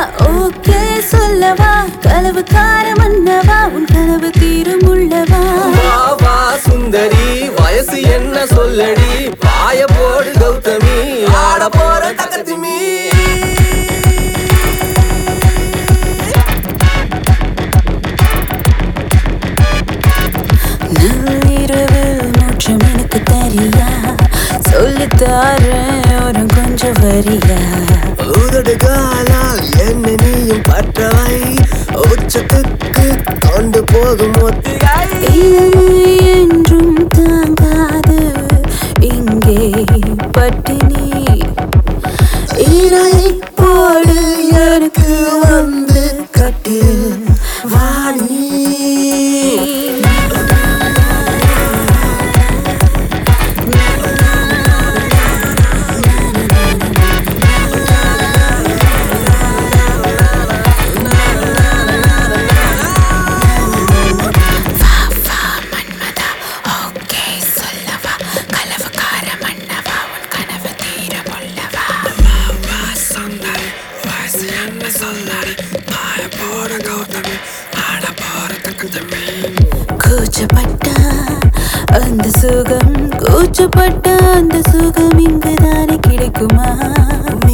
okay சொல்லவா கலவுக்கார மன்னவா உன் கனவு தீரும் உள்ளவா வா வா சுந்தரி வயசு என்ன சொல்லடி வாய போடு கௌதமி ஆட போற தகதிமி நள்ளிரவில் மூச்சம் எனக்கு தெரியா சொல்லித்தாரேன் ஒரு கொஞ்சம் வரியா உதடு காலால் என்ன நீயும் பற்றவை உச்சத்துக்கு கொண்டு போகும் என்றும் தாங்காது இங்கே பட்டினி இறை போடு எனக்கு வந்து கட்டில் வாணி கூச்சப்பட்ட அந்த சுகம் கூச்சப்பட்ட அந்த சுகம் இங்குதானே கிடைக்குமா